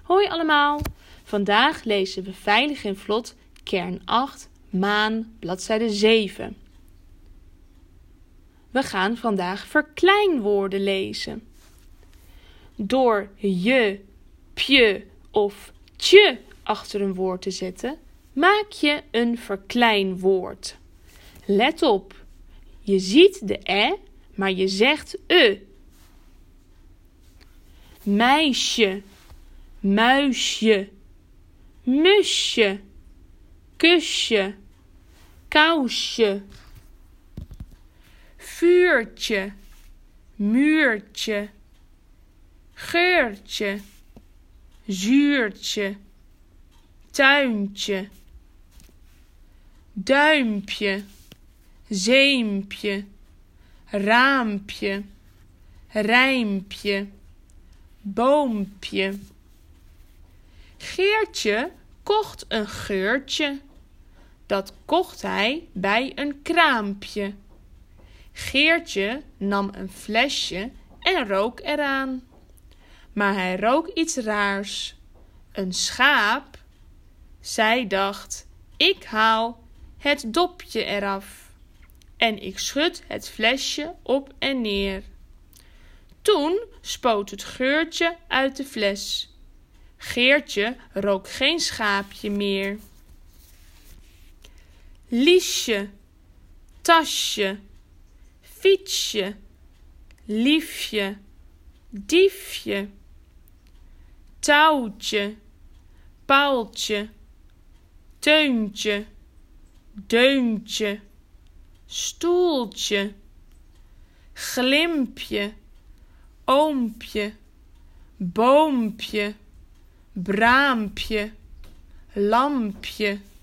Hoi allemaal! Vandaag lezen we Veilig en Vlot, kern 8, maan, bladzijde 7. We gaan vandaag verkleinwoorden lezen. Door je, pje of tje achter een woord te zetten, maak je een verkleinwoord. Let op, je ziet de maar je zegt Meisje, muisje, musje, kusje, kousje. Vuurtje, muurtje, geurtje, zuurtje, tuintje. Duimpje, zeempje, raampje, rijmpje, boompje. Geertje kocht een geurtje. Dat kocht hij bij een kraampje. Geertje nam een flesje en rook eraan. Maar hij rook iets raars. Een schaap. Zij dacht, ik haal het dopje eraf. En ik schud het flesje op en neer. Toen spoot het geurtje uit de fles. Geertje rook geen schaapje meer. Liesje, tasje, fietsje, liefje, diefje. Touwtje, paaltje, teuntje, deuntje, stoeltje. Glimpje, oompje, boompje, braampje, lampje.